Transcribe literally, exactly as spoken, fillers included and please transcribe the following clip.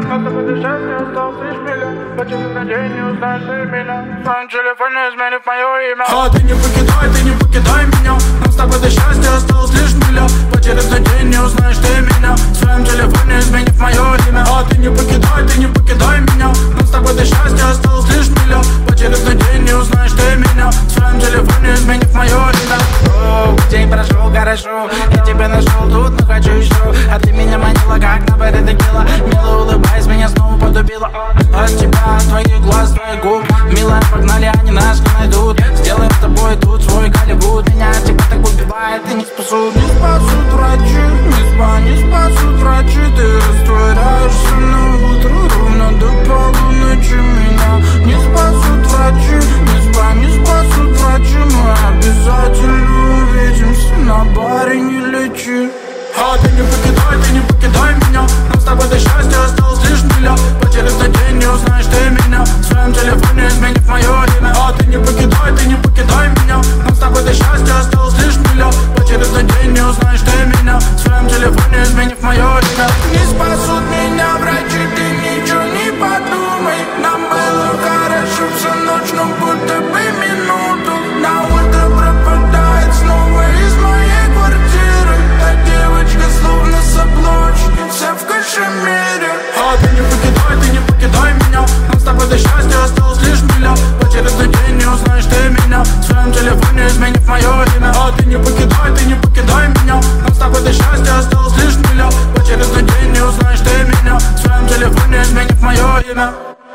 От тобой до счастья осталось лишь миля. Почему на день не узнаешь ты меня? В твоем телефоне изменив мое имя. А ты не покидай, ты не покидай меня. Нам с тобой до счастья осталось лишь миля. Через на день не узнаешь ты меня. В своем телефоне изменив мое имя. А ты не покидай, ты не покидай меня. Нам с тобой до счастья осталось лишь миля. Через на день не узнаешь ты меня. В своем телефоне изменив мое имя. О, день прошел хорошо, я тебя нашел тут, но хочу еще. А ты меня манила, как на баре текила. Мило улыбаясь, меня снова подубила. От тебя, от твоих глаз, твоих губ. Милая, погнали, они нас не найдут. Сделаем с тобой тут свой Голливуд. Меня от тебя так убивает, и не спасут. Не спасут врачи, не спа, не спасут врачи. Ты растворяешься на утро, ровно до полуночи. Меня не спасут врачи, не спа, не спасут врачи. Мы обязательно увидимся, на баре не лечи. А ты не покидай, ты не покидай меня. Нам с тобой до счастья осталось лишь миля. Через на день не узнаешь ты меня. В своем телефоне изменив мое имя. А ты не покидай, ты не покидай меня. Нам с тобой до счастья осталось лишь миля. Через на день не узнаешь ты меня. В своем телефоне изменив мое имя. Не спасут меня врачи, ты ничего не подумай. Нам было хорошо всю ночь, но будто бы минуту. На утро пропадает снова из моей квартиры. Та девочка словно с обложки, вся в кашемире. А ты не покидай, ты не покидай меня. Нам с тобой до счастья осталось лишь миля. Через на день не узнаешь ты меня. В своем телефоне изменив мое имя. А ты не покидай, ты не покидай меня. Нам с тобой до счастья осталось лишь миля. Через на день не узнаешь ты меня. В своем телефоне изменив мое имя.